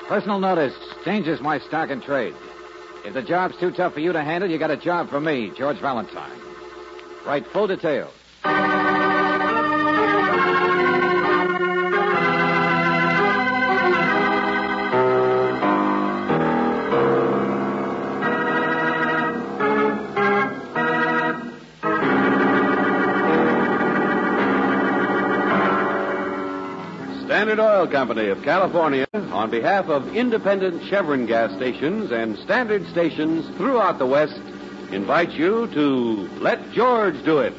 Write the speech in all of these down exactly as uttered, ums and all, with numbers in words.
Personal notice. Changes my stock and trade. If the job's too tough for you to handle, you got a job for me, George Valentine. Write full details. Standard Oil Company of California, on behalf of independent Chevron gas stations and standard stations throughout the West, invites you to Let George Do It.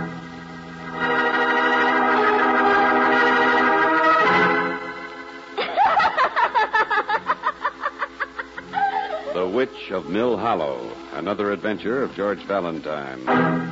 The Witch of Mill Hollow, another adventure of George Valentine.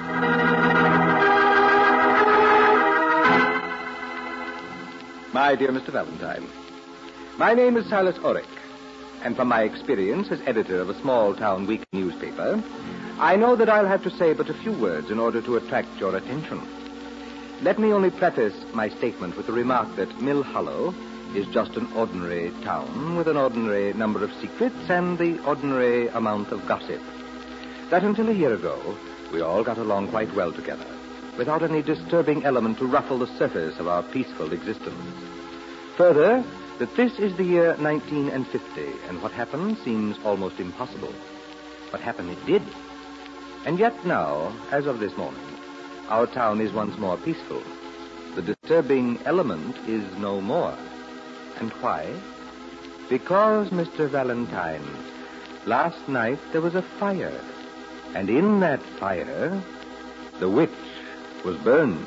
My dear Mister Valentine, my name is Silas Orrick, and from my experience as editor of a small-town weekly newspaper, I know that I'll have to say but a few words in order to attract your attention. Let me only preface my statement with the remark that Mill Hollow is just an ordinary town with an ordinary number of secrets and the ordinary amount of gossip. That until a year ago, we all got along quite well together, without any disturbing element to ruffle the surface of our peaceful existence. Further, that this is the year nineteen fifty, and what happened seems almost impossible. What happened it did. And yet now, as of this morning, our town is once more peaceful. The disturbing element is no more. And why? Because, Mister Valentine, last night there was a fire. And in that fire, the witch was burned.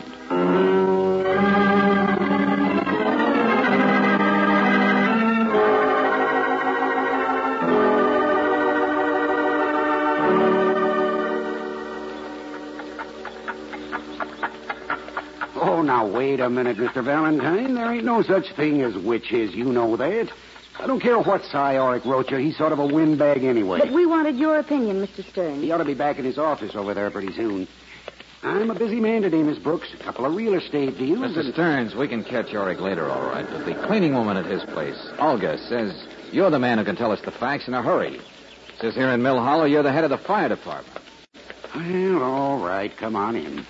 Oh, now, wait a minute, Mister Valentine. There ain't no such thing as witches. You know that. I don't care what Cy Orrick wrote you. He's sort of a windbag anyway. But we wanted your opinion, Mister Stern. He ought to be back in his office over there pretty soon. I'm a busy man today, Miss Brooks. A couple of real estate deals. Mister And... Stearns, we can catch Orrick later, all right. But the cleaning woman at his place, Olga, says you're the man who can tell us the facts in a hurry. Says here in Mill Hollow you're the head of the fire department. Well, all right. Come on in.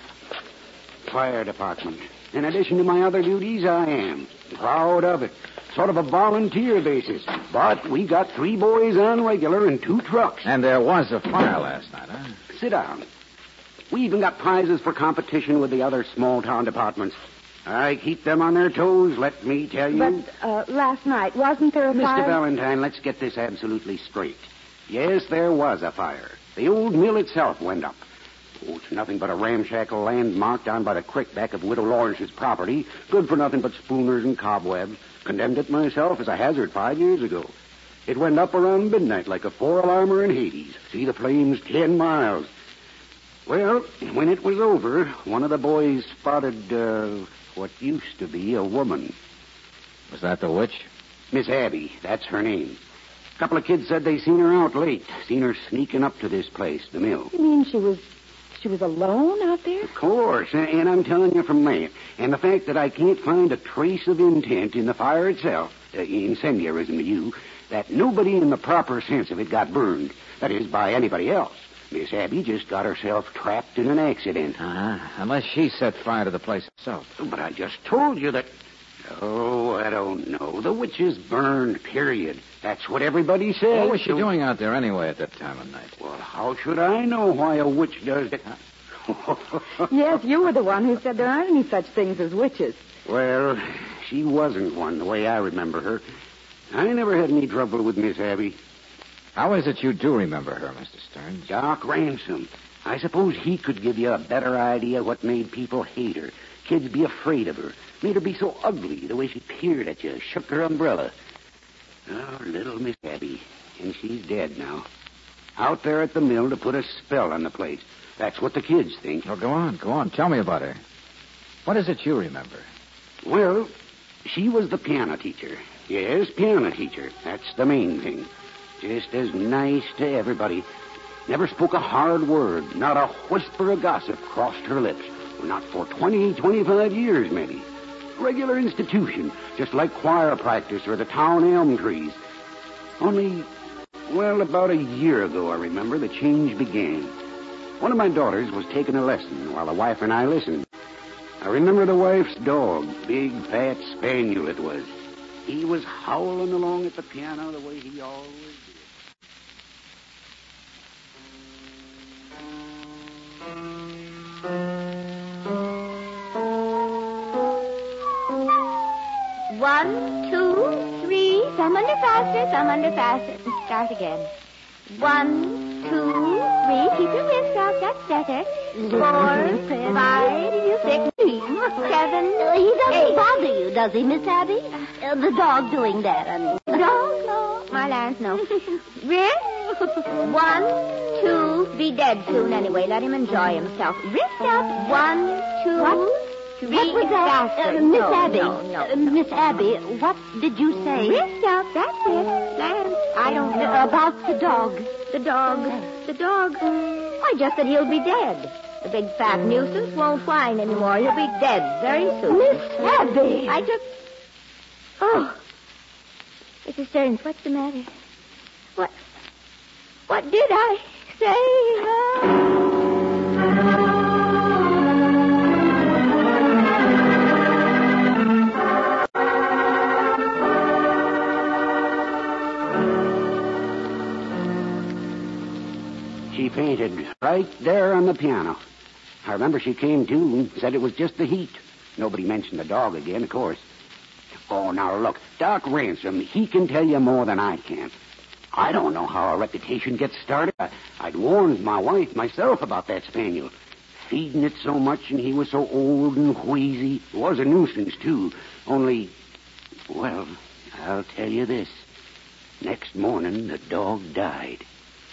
Fire department. In addition to my other duties, I am. Proud of it. Sort of a volunteer basis. But we got three boys on regular and two trucks. And there was a fire last night, huh? Sit down. We even got prizes for competition with the other small-town departments. I keep them on their toes, let me tell you. But uh, last night, wasn't there a Mister fire? Valentine, let's get this absolutely straight. Yes, there was a fire. The old mill itself went up. Oh, it's nothing but a ramshackle landmark down by the creek back of Widow Lawrence's property. Good for nothing but spooners and cobwebs. Condemned it myself as a hazard five years ago. It went up around midnight like a four-alarmer in Hades. See the flames ten miles. Well, when it was over, one of the boys spotted uh, what used to be a woman. Was that the witch? Miss Abby, that's her name. A couple of kids said they seen her out late. Seen her sneaking up to this place, the mill. You mean she was she was alone out there? Of course, and, and I'm telling you from that. And the fact that I can't find a trace of intent in the fire itself, uh, incendiarism to you, that nobody in the proper sense of it got burned. That is, by anybody else. Miss Abby just got herself trapped in an accident. Uh-huh. Unless she set fire to the place herself. But I just told you that... Oh, I don't know. The witch is burned, period. That's what everybody says. What was she doing out there anyway at that time of night? Well, how should I know why a witch does it? Yes, you were the one who said there aren't any such things as witches. Well, she wasn't one, the way I remember her. I never had any trouble with Miss Abby. How is it you do remember her, Mister Stearns? Doc Ransom. I suppose he could give you a better idea what made people hate her. Kids be afraid of her. Made her be so ugly, the way she peered at you, shook her umbrella. Oh, little Miss Abby. And she's dead now. Out there at the mill to put a spell on the place. That's what the kids think. Oh, go on, go on. Tell me about her. What is it you remember? Well, she was the piano teacher. Yes, piano teacher. That's the main thing. Just as nice to everybody. Never spoke a hard word. Not a whisper of gossip crossed her lips. Not for twenty, twenty-five years, maybe. Regular institution, just like choir practice or the town elm trees. Only, well, about a year ago, I remember, the change began. One of my daughters was taking a lesson while the wife and I listened. I remember the wife's dog, big, fat spaniel it was. He was howling along at the piano the way he always did. One, two, three, some under faster, some under faster. Start again. One, two, three, keep your wrists out, that's better. Four, five, six, seven, He doesn't eight. bother you, does he, Miss Abby? Uh, the dog doing that, I mean. No, no, my lands, no. Wrist, one, two, be dead soon anyway. Let him enjoy himself. Wrist up, one, two, What? three, What was that? faster. Uh, Miss no, Abby. No, no, Uh, Miss Abby, what did you say? Wrist up, that's it. Lance, I don't know. Uh, about the dog. The dog. The dog. Why, just that he'll be dead. The big fat nuisance won't whine anymore. He'll be dead very soon. Miss Abby! I took... Oh. Missus Stearns, what's the matter? What... What did I say? She fainted right there on the piano. I remember she came to and said it was just the heat. Nobody mentioned the dog again, of course. Oh, now look, Doc Ransom, he can tell you more than I can. I don't know how a reputation gets started. I, I'd warned my wife myself about that spaniel. Feeding it so much and he was so old and wheezy. It was a nuisance, too. Only, well, I'll tell you this. Next morning, the dog died.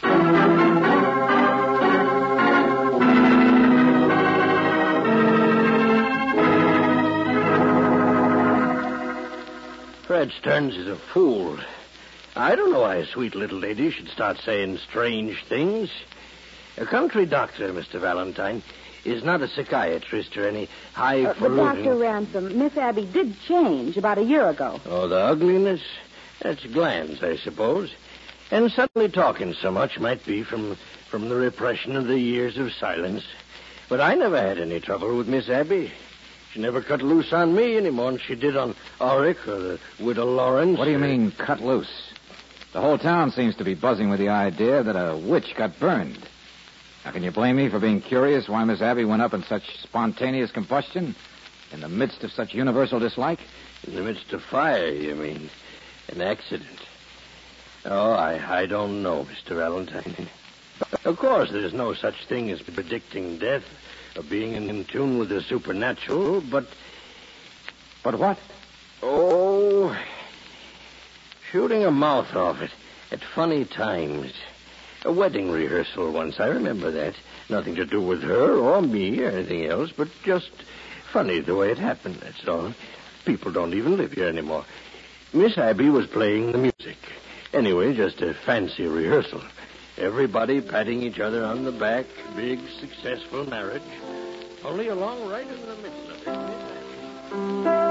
Fred Stearns is a fool. I don't know why a sweet little lady should start saying strange things. A country doctor, Mister Valentine, is not a psychiatrist or any Uh, but Doctor highfalutin... Ransom, Miss Abby did change about a year ago. Oh, the ugliness? That's glands, I suppose. And suddenly talking so much might be from, from the repression of the years of silence. But I never had any trouble with Miss Abby. She never cut loose on me any more than she did on Auric or the Widow Lawrence. What do you or- mean, cut loose? The whole town seems to be buzzing with the idea that a witch got burned. Now, can you blame me for being curious why Miss Abby went up in such spontaneous combustion in the midst of such universal dislike? In the midst of fire, you mean? An accident. Oh, I, I don't know, Mister Valentine. Of course, there's no such thing as predicting death or being in tune with the supernatural, but... But what? Oh, shooting a mouth off it at funny times. A wedding rehearsal once, I remember that. Nothing to do with her or me or anything else, but just funny the way it happened, that's all. People don't even live here anymore. Miss Abby was playing the music. Anyway, just a fancy rehearsal. Everybody patting each other on the back. Big, successful marriage. Only along right in the middle of it.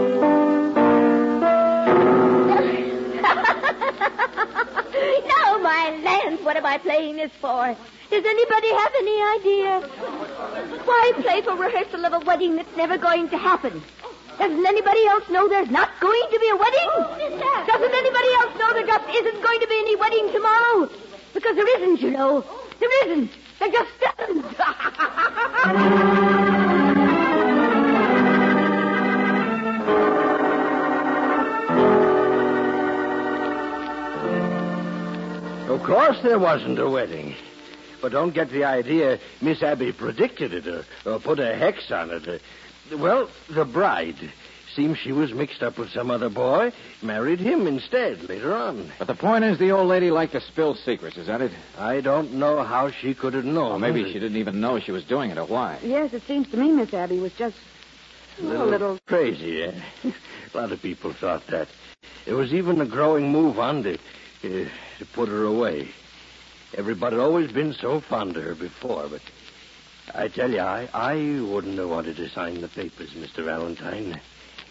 No, my land, what am I playing this for? Does anybody have any idea? Why play for rehearsal of a wedding that's never going to happen? Doesn't anybody else know there's not going to be a wedding? Doesn't anybody else know there just isn't going to be any wedding tomorrow? Because there isn't, you know. There isn't. There just isn't. Of course there wasn't a wedding. But don't get the idea Miss Abby predicted it or, or put a hex on it. Uh, well, the bride. Seems she was mixed up with some other boy, married him instead later on. But the point is the old lady liked to spill secrets, is that it? I don't know how she could have known. Or maybe she didn't even know she was doing it or why. Yes, it seems to me Miss Abby was just A little, a little... crazy, eh? A lot of people thought that. There was even a growing move on to, uh, to put her away. Everybody had always been so fond of her before, but I tell you, I, I wouldn't have wanted to sign the papers, Mister Valentine.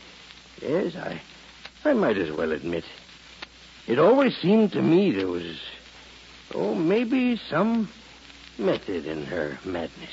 Yes, I, I might as well admit. It always seemed to me there was, oh, maybe some method in her madness.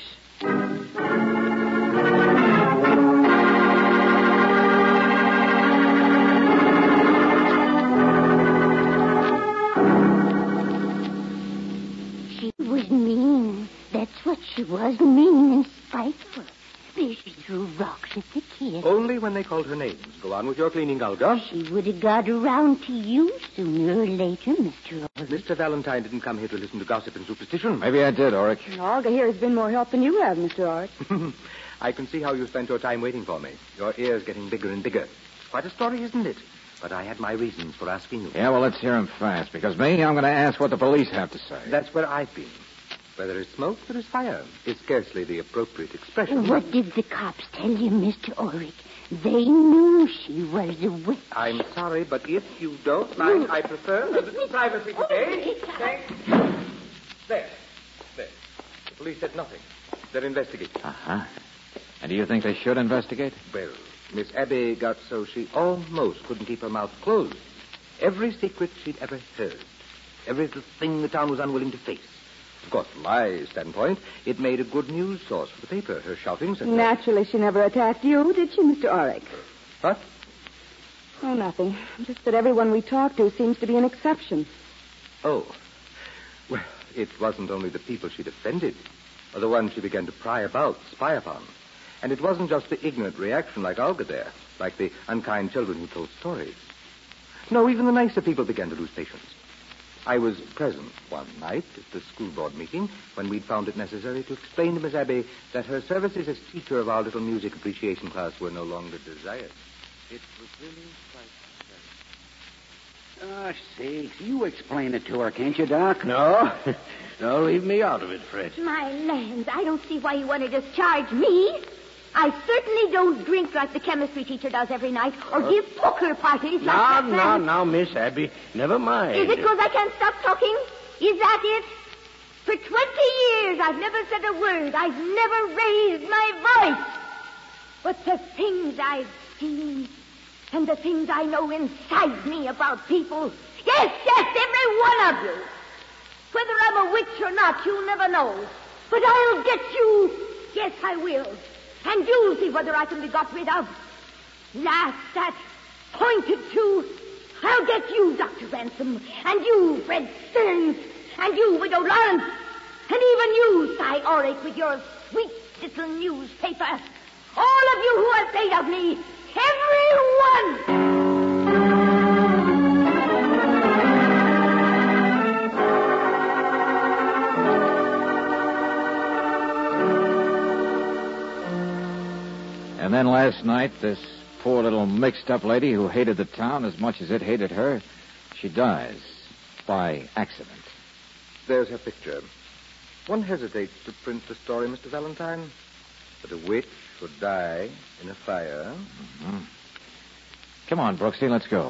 She was mean. That's what she was, mean and spiteful. She threw rocks at the kid. Only when they called her names. Go on with your cleaning, Olga. She would have got around to you sooner or later, Mister Ulrich. Mister Valentine didn't come here to listen to gossip and superstition. Maybe I did, Ulrich. Olga here has been more help than you have, Mister Ulrich. I can see how you spent your time waiting for me. Your ears getting bigger and bigger. Quite a story, isn't it? But I had my reasons for asking you. Yeah, well, let's hear him fast, because me, I'm going to ask what the police have to say. That's where I've been. Where there is smoke, there is fire. It's scarcely the appropriate expression. What did the cops tell you, Mister Ulrich? They knew she was a witch. I'm sorry, but if you don't mind, I prefer a little privacy today. Thanks. There. There. The police said nothing. They're investigating. Uh-huh. And do you think they should investigate? Well, Miss Abby got so she almost couldn't keep her mouth closed. Every secret she'd ever heard. Every little thing the town was unwilling to face. Of course, from my standpoint, it made a good news source for the paper. Her shoutings and... Naturally, she never attacked you, did she, Mister Ulrich? What? Oh, nothing. Just that everyone we talk to seems to be an exception. Oh. Well, it wasn't only the people she'd offended, or the ones she began to pry about, spy upon. And it wasn't just the ignorant reaction like Olga there, like the unkind children who told stories. No, even the nicer people began to lose patience. I was present one night at the school board meeting when we'd found it necessary to explain to Miss Abby that her services as teacher of our little music appreciation class were no longer desired. It was really quite... Gosh sakes, you explain it to her, can't you, Doc? No. No, leave me out of it, Fred. My lands, I don't see why you want to discharge me. I certainly don't drink like the chemistry teacher does every night, or uh, give poker parties like now, that man. Now, now, Miss Abby, never mind. Is it because I can't stop talking? Is that it? For twenty years, I've never said a word. I've never raised my voice. But the things I've seen, and the things I know inside me about people, yes, yes, every one of you. Whether I'm a witch or not, you'll never know. But I'll get you. Yes, I will. And you'll see whether I can be got rid of. Laughed at, pointed to. I'll get you, Doctor Ransom. And you, Fred Stearns. And you, Widow Lawrence. And even you, Cy Ulrich, with your sweet little newspaper. All of you who are afraid of me. Every one. And then last night, this poor little mixed-up lady who hated the town as much as it hated her, she dies by accident. There's her picture. One hesitates to print the story, Mister Valentine, that a witch would die in a fire. Mm-hmm. Come on, Brooksy, let's go.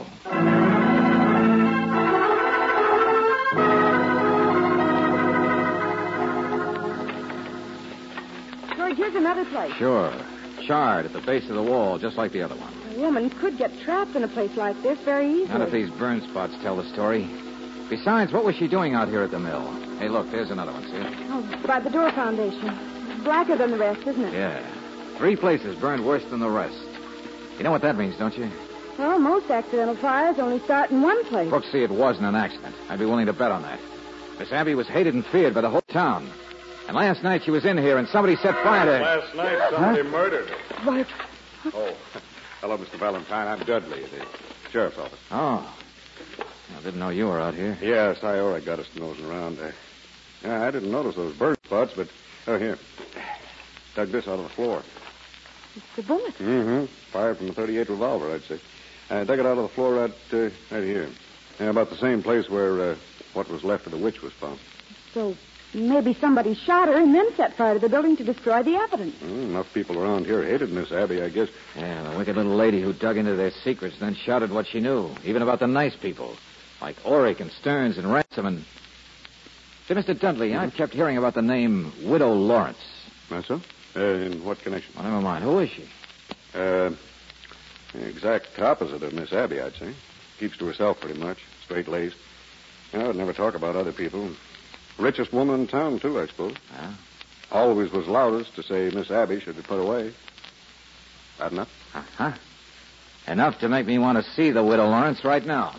George, here's another place. Sure. Charred at the base of the wall, just like the other one. A woman could get trapped in a place like this very easily. None of these burn spots tell the story. Besides, what was she doing out here at the mill? Hey, look, there's another one, see? Oh, by the door foundation. Blacker than the rest, isn't it? Yeah. Three places burned worse than the rest. You know what that means, don't you? Well, most accidental fires only start in one place. Brooksy, it wasn't an accident. I'd be willing to bet on that. Miss Abby was hated and feared by the whole town. And last night she was in here and somebody set fire to her. Last night somebody huh? murdered her. What? Oh, hello, Mister Valentine. I'm Dudley, the sheriff's office. Oh. I didn't know you were out here. Yes, I already got us nosing around. Uh, yeah, I didn't notice those burn spots, but... Oh, here. Dug this out of the floor. It's the bullet. Mm-hmm. Fired from a thirty-eight revolver, I'd say. I dug it out of the floor right, uh, right here. Yeah, about the same place where uh, what was left of the witch was found. So... maybe somebody shot her and then set fire to the building to destroy the evidence. Well, enough people around here hated Miss Abby, I guess. Yeah, the wicked little lady who dug into their secrets, then shouted what she knew, even about the nice people, like Ulrich and Stearns and Ransom and... Say, Mister Dudley, mm-hmm. I've kept hearing about the name Widow Lawrence. That's so? Uh, in what connection? Well, never mind. Who is she? Uh, The exact opposite of Miss Abby, I'd say. Keeps to herself pretty much, straight-laced. You know, I'd never talk about other people. Richest woman in town, too, I suppose. Yeah. Always was loudest to say Miss Abby should be put away. That enough? Uh-huh. Enough to make me want to see the widow Lawrence right now.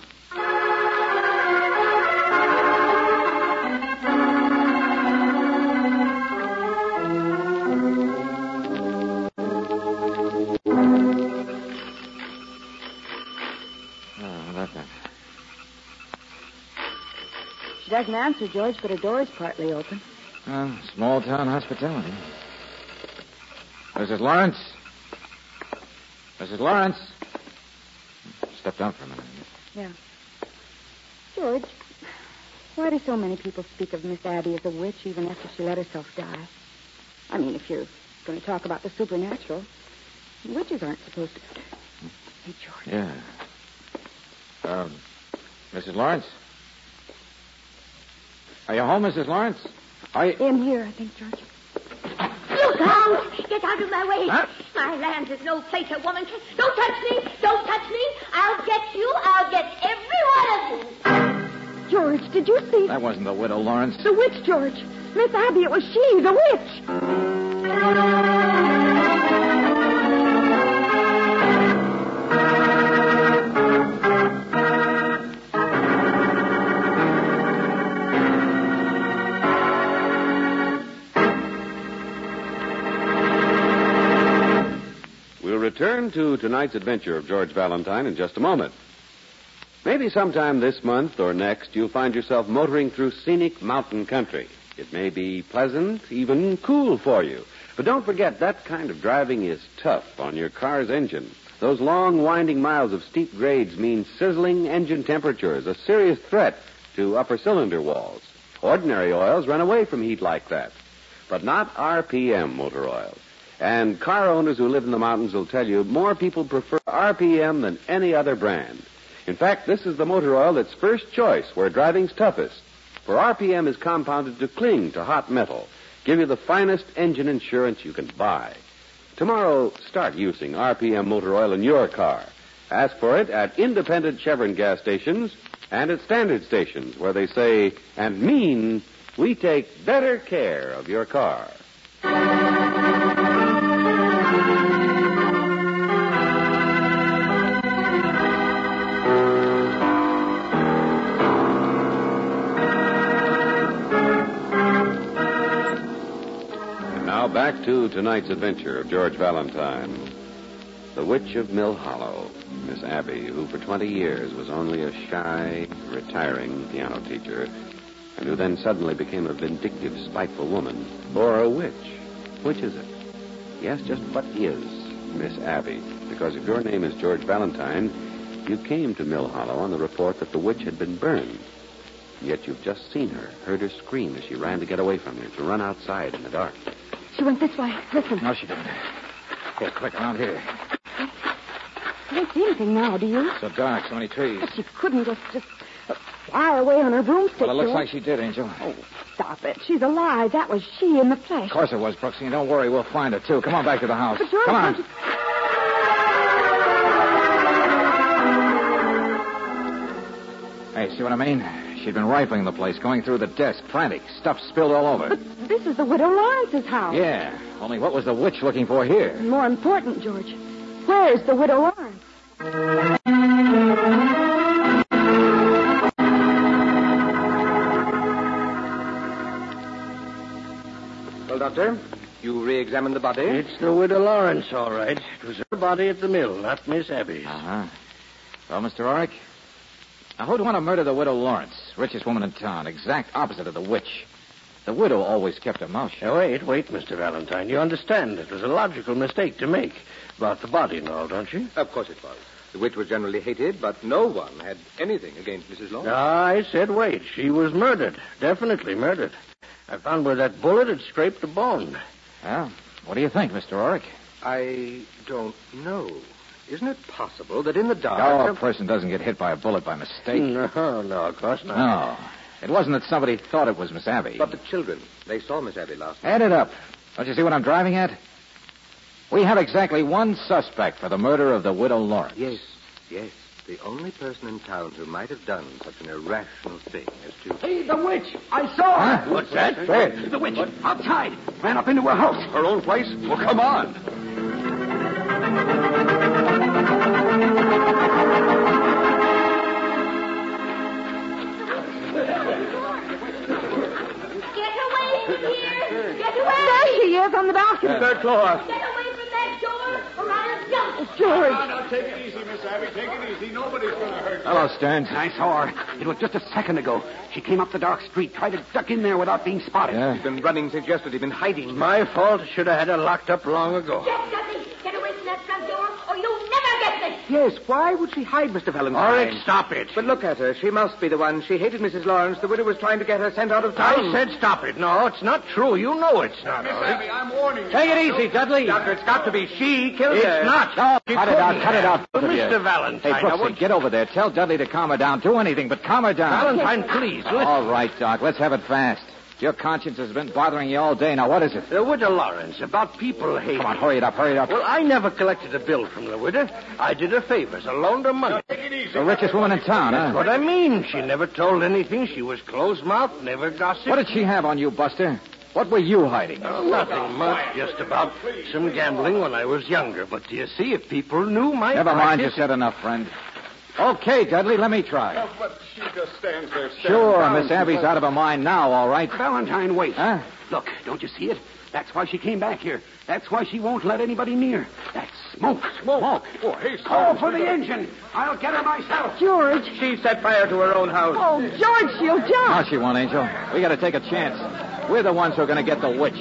She doesn't answer, George, but her door is partly open. Uh, small-town hospitality. Missus Lawrence? Missus Lawrence? Stepped out for a minute. Yeah. George, why do so many people speak of Miss Abby as a witch even after she let herself die? I mean, if you're going to talk about the supernatural, witches aren't supposed to... Hey, George. Yeah. Um, Missus Lawrence? Are you home, Missus Lawrence? Are you... In here, I think, George. Look out! Get out of my way. Huh? My land is no place a woman can... Don't touch me! Don't touch me! I'll get you! I'll get every one of you! George, did you see... That wasn't the widow Lawrence. The witch, George. Miss Abby, it was she, the witch. Return to tonight's adventure of George Valentine in just a moment. Maybe sometime this month or next you'll find yourself motoring through scenic mountain country. It may be pleasant, even cool for you. But don't forget, that kind of driving is tough on your car's engine. Those long, winding miles of steep grades mean sizzling engine temperatures, a serious threat to upper cylinder walls. Ordinary oils run away from heat like that, but not R P M motor oil. And car owners who live in the mountains will tell you more people prefer R P M than any other brand. In fact, this is the motor oil that's first choice where driving's toughest. For R P M is compounded to cling to hot metal, give you the finest engine insurance you can buy. Tomorrow, start using R P M motor oil in your car. Ask for it at independent Chevron gas stations and at standard stations where they say and mean we take better care of your car. Back to tonight's adventure of George Valentine. The Witch of Mill Hollow, Miss Abby, who for twenty years was only a shy, retiring piano teacher, and who then suddenly became a vindictive, spiteful woman, or a witch. Which is it? Yes, just what is Miss Abby? Because if your name is George Valentine, you came to Mill Hollow on the report that the witch had been burned. Yet you've just seen her, heard her scream as she ran to get away from you, to run outside in the dark. She went this way. Listen. No, she didn't. Here, quick, around here. I don't see anything now, do you? So dark, so many trees. But she couldn't just, just uh, fly away on her broomstick. Well, it looks George. like she did, Angel. Oh, stop it. She's alive. That was she in the flesh. Of course it was, Brooksy. And don't worry, we'll find her, too. Come on back to the house. But George, Come on. you... Hey, see what I mean? She'd been rifling the place, going through the desk, frantic, stuff spilled all over. But this is the widow Lawrence's house. Yeah, only what was the witch looking for here? More important, George, where's the widow Lawrence? Well, Doctor, you re-examined the body? It's the widow Lawrence, all right. It was her body at the mill, not Miss Abby's. Uh-huh. Well, Mister Oric, now who'd want to murder the widow Lawrence, richest woman in town, exact opposite of the witch? The widow always kept her mouth shut. Now, wait, wait, Mister Valentine. You understand it was a logical mistake to make about the body and all, don't you? Of course it was. The witch was generally hated, but no one had anything against Missus Lawrence. I said wait. She was murdered. Definitely murdered. I found where that bullet had scraped the bone. Well, what do you think, Mister Oric? I don't know. Isn't it possible that in the dark... No, a person doesn't get hit by a bullet by mistake. No, no, of course not. No. It wasn't that somebody thought it was Miss Abby. But the children, they saw Miss Abby last night. Add it up. Don't you see what I'm driving at? We have exactly one suspect for the murder of the widow Lawrence. Yes, yes. The only person in town who might have done such an irrational thing as to... Hey, the witch! I saw her! Huh? What's that? Where? The witch, outside. Ran up into her house. Her own place? Well, come on. Get away from here! Get away! There she is on the balcony. Third floor. Get away from that door, or I'll jump! George. now, take it easy, Miss Abby. Take it easy. Nobody's going to hurt you. Hello, Stearns. I saw her. It was just a second ago. She came up the dark street, tried to duck in there without being spotted. Yeah. He's been running since yesterday, been hiding. My fault. Should have had her locked up long ago. Get, Dudley! Get away from that front door, or you'll never get me! Yes, why would she hide Mister Valentine? Ulrich, stop it. But look at her. She must be the one. She hated Missus Lawrence. The widow was trying to get her sent out of town. I said stop it. No, it's not true. You know it's not, Miss Ulrich. Abby, I'm warning you. Take it easy, Dudley. Doctor, it's got to be she killed It's her. not. No, She cut it out. couldn't Cut it have. out, both of you. Mister Valentine, Hey, I Brooksy, would- get over there. Tell Dudley to calm her down. Do anything, but calm her down. Valentine, please, listen. All right, Doc. Let's have it fast. Your conscience has been bothering you all day. Now, what is it? The widow Lawrence, about people hate. Come on, hurry it up. Hurry it up. Well, I never collected a bill from the widow. I did her favors. I loaned her money. Take it easy. The richest woman in town, That's huh? what I mean. She never told anything. She was closed-mouthed, never gossiped. What did she have on you, Buster? What were you hiding? Oh, nothing much. Just about some gambling when I was younger. But do you see, if people knew my Never mind. You practice- said enough, friend. Okay, Dudley, let me try. Uh, but she just stands there staring Sure, down. Miss Abby's out of her mind now, all right. Valentine, wait. Huh? Look, don't you see it? That's why she came back here. That's why she won't let anybody near. That's smoke. Smoke. Oh, hey, Call Stearns, for we the gotta- engine. I'll get her myself. George. She set fire to her own house. Oh, George, she'll No, jump. she won't, Angel. We got to take a chance. We're the ones who are going to get the witch.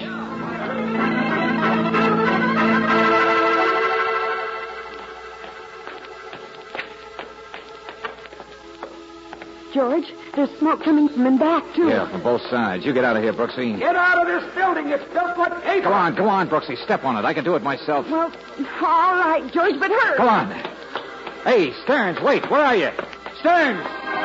George, there's smoke coming from in back, too. Yeah, from both sides. You get out of here, Brooksy. Get out of this building. It's built like paper. Come on, come on, Brooksy. Step on it. I can do it myself. Well, all right, George, but hurry. Come on. Hey, Stearns, wait. Where are you? Stearns!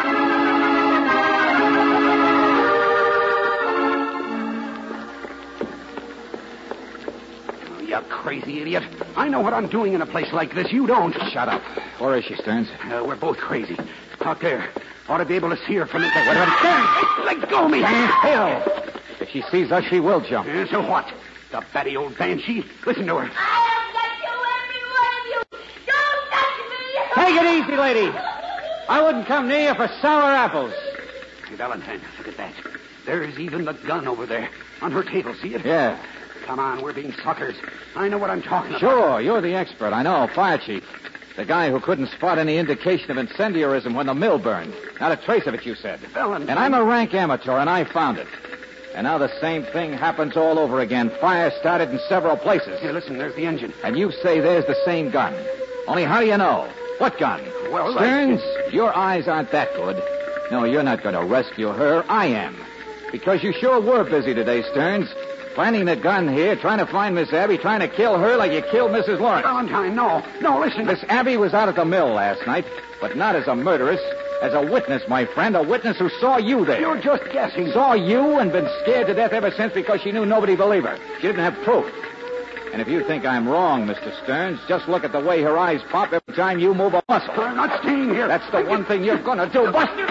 You crazy idiot. I know what I'm doing in a place like this. You don't. Shut up. Where is she, Stearns? Uh, we're both crazy. Out there. Ought to be able to see her from the... Wait a minute. Stearns! Let go of me! Stand still. If she sees us, she will jump. Uh, so what? The batty old banshee? Listen to her. I'll get you, every one of you! Don't touch me! Take it easy, lady. I wouldn't come near you for sour apples. Hey, Valentine, look at that. There's even the gun over there. On her table, see it? Yeah. Come on, we're being suckers. I know what I'm talking about. Sure, you're the expert. I know. Fire chief. The guy who couldn't spot any indication of incendiarism when the mill burned. Not a trace of it, you said. Valentine. And I'm a rank amateur, and I found it. And now the same thing happens all over again. Fire started in several places. Here, listen, there's the engine. And you say there's the same gun. Only how do you know? What gun? Well, Stearns, your eyes aren't that good. No, you're not going to rescue her. I am. Because you sure were busy today, Stearns. Planting the gun here, trying to find Miss Abby, trying to kill her like you killed Missus Lawrence. Valentine, no. No, listen. Miss Abby was out at the mill last night, but not as a murderess, as a witness, my friend, a witness who saw you there. You're just guessing. Saw you and been scared to death ever since because she knew nobody believed her. She didn't have proof. And if you think I'm wrong, Mister Stearns, just look at the way her eyes pop every time you move a muscle. I'm not staying here. That's the one thing you're going to do. Buster!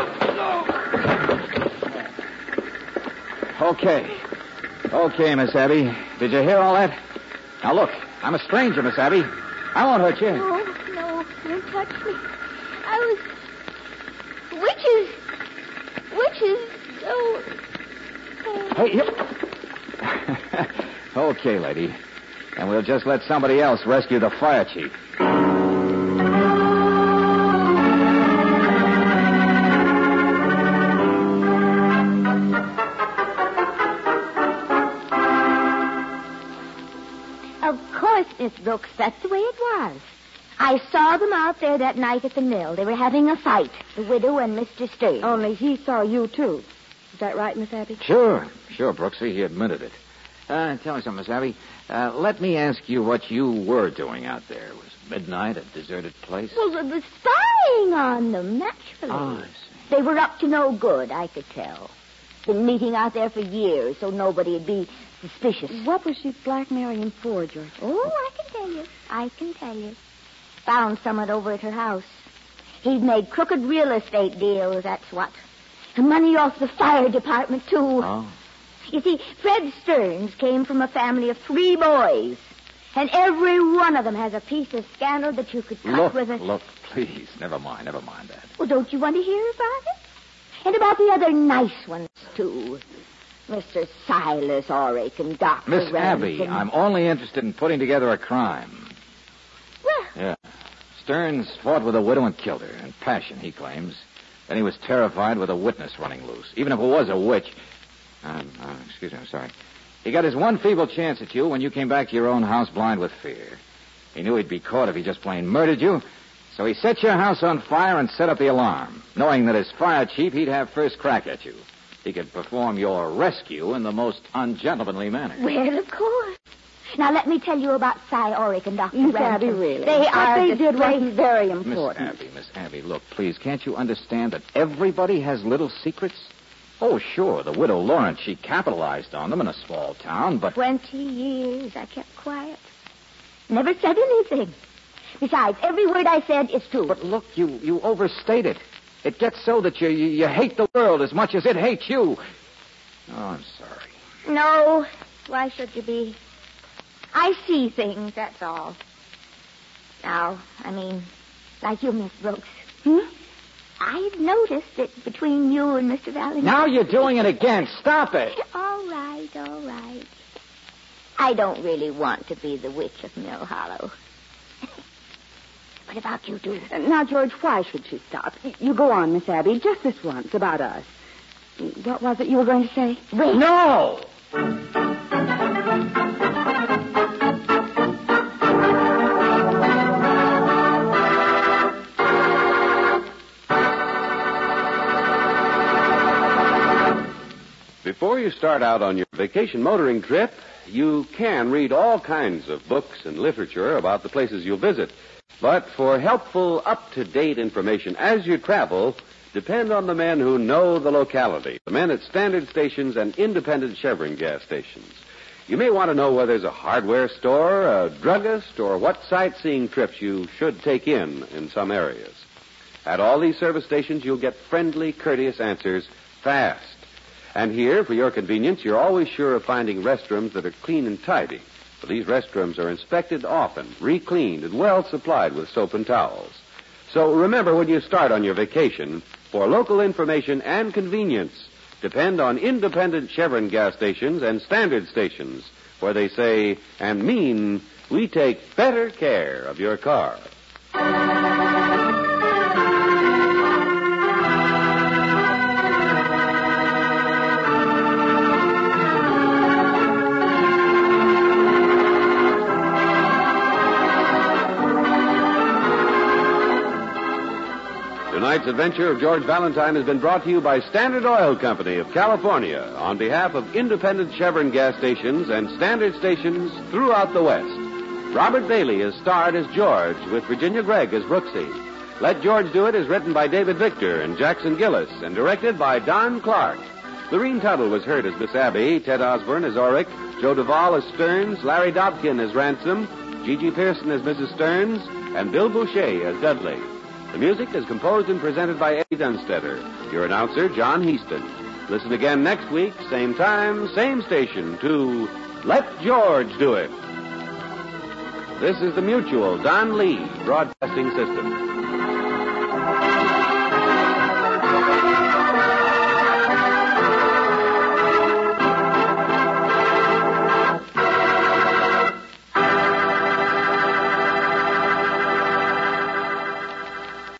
Okay. Okay, Miss Abby. Did you hear all that? Now, look, I'm a stranger, Miss Abby. I won't hurt you. No, no, don't touch me. I was... Witches. Witches. Oh. oh. Hey, here. Okay, lady. And we'll just let somebody else rescue the fire chief. Of course, Miss Brooks, that's the way it was. I saw them out there that night at the mill. They were having a fight, the widow and Mister Stearns. Only he saw you, too. Is that right, Miss Abby? Sure. Sure, Brooksy. He admitted it. Uh, tell me something, Miss Abby. Uh, let me ask you what you were doing out there. It was midnight, a deserted place? Well, they were spying on them, naturally. Oh, I see. They were up to no good, I could tell. Been meeting out there for years, so nobody'd be suspicious. What was she blackmailing him for, George? Oh, I can tell you. I can tell you. Found someone over at her house. He'd made crooked real estate deals, that's what. And money off the fire department, too. Oh. You see, Fred Stearns came from a family of three boys. And every one of them has a piece of scandal that you could cut Look, with a... look, please. Never mind, never mind that. Well, don't you want to hear about it? And about the other nice ones, too. Mister Silas Orrick and Doctor Miss Abby, Ransom. I'm only interested in putting together a crime. Well, Yeah. Stearns fought with a widow and killed her. In passion, he claims. Then he was terrified with a witness running loose. Even if it was a witch... Um, uh, excuse me, I'm sorry. He got his one feeble chance at you when you came back to your own house blind with fear. He knew he'd be caught if he just plain murdered you, so he set your house on fire and set up the alarm, knowing that as fire chief, he'd have first crack at you. He could perform your rescue in the most ungentlemanly manner. well, of course. Now, let me tell you about Cy Orrick and Doctor Miss Ransom. Abby, really. They what are they the did great- wasn't very Miss important. Abby, Miss Abby, look, please, can't you understand that everybody has little secrets? Oh, sure, the widow Lawrence, she capitalized on them in a small town, but... Twenty years I kept quiet. Never said anything. Besides, every word I said is true. But look, you, you overstate it. It gets so that you, you, you hate the world as much as it hates you. Oh, I'm sorry. No, why should you be? I see things, that's all. Now, I mean, like you, Miss Brooks. Hmm? I've noticed that between you and Mister Valentine... Now you're doing it again. Stop it. All right, all right. I don't really want to be the witch of Mill Hollow. What about you two? Uh, Now, George, why should she stop? Y- You go on, Miss Abby, just this once, about us. What was it you were going to say? Wait. No! Before you start out on your vacation motoring trip, you can read all kinds of books and literature about the places you'll visit. But for helpful, up-to-date information as you travel, depend on the men who know the locality, the men at standard stations and independent Chevron gas stations. You may want to know where there's a hardware store, a druggist, or what sightseeing trips you should take in in some areas. At all these service stations, you'll get friendly, courteous answers fast. And here, for your convenience, you're always sure of finding restrooms that are clean and tidy. For these restrooms are inspected often, re-cleaned, and well supplied with soap and towels. So remember when you start on your vacation, for local information and convenience, depend on independent Chevron gas stations and standard stations, where they say and mean, we take better care of your car. Tonight's adventure of George Valentine has been brought to you by Standard Oil Company of California on behalf of independent Chevron gas stations and standard stations throughout the West. Robert Bailey is starred as George with Virginia Gregg as Brooksy. Let George Do It is written by David Victor and Jackson Gillis and directed by Don Clark. Lorene Tuttle was heard as Miss Abby, Ted Osborne as Orrick, Joe Duvall as Stearns, Larry Dobkin as Ransom, Gigi Pearson as Missus Stearns, and Bill Boucher as Dudley. The music is composed and presented by Eddie Dunstetter. Your announcer, John Heaston. Listen again next week, same time, same station, to Let George Do It. This is the Mutual Don Lee Broadcasting System.